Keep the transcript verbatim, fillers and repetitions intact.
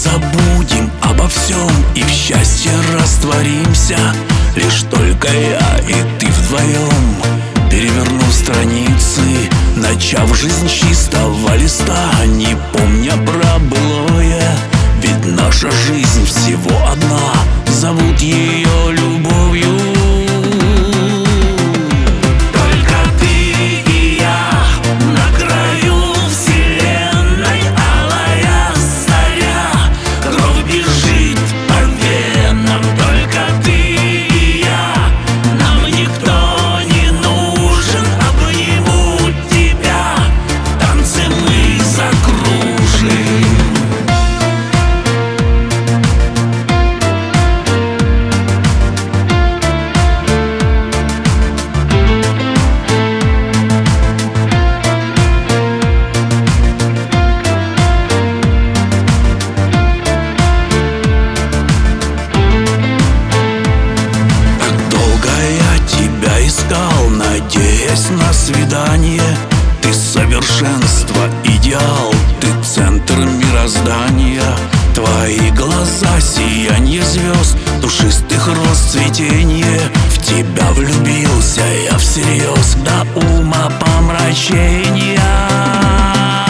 забудем обо всем и в счастье растворимся. Лишь только я и ты вдвоем, перевернув страницы, начав жизнь с чистого листа, не помня про былое. Ведь наша жизнь всего одна, зовут ее любовью. Надеясь на свидание, ты совершенство, идеал, ты центр мироздания. Твои глаза — сияние звезд, душистых роз цветение. В тебя влюбился я всерьез до ума помрачения.